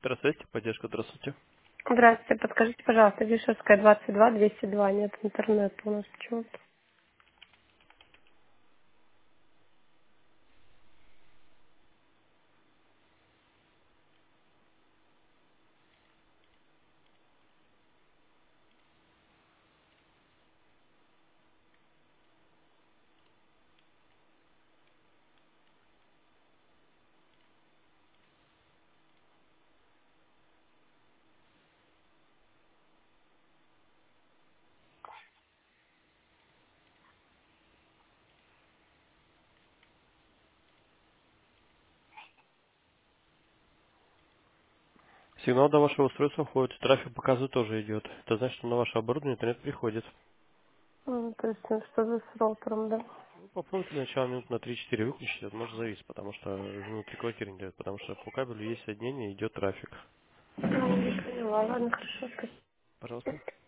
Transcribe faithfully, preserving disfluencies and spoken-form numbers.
Здравствуйте, поддержка, здравствуйте. Здравствуйте, подскажите, пожалуйста, Вишевская, двадцать два, двести два, нет интернета у нас почему-то. Сигнал до вашего устройства входит, трафик показывает тоже идет. Это значит, что на ваше оборудование интернет приходит. М, То есть, ну, что за с роутером, да? Ну, попробуйте начало минут на три-четыре выключить, это может зависеть, потому что внутри квартиры не дает, потому что по кабелю есть соединение, идет трафик. М, Не поняла, ладно, хорошо, спасибо. Пожалуйста.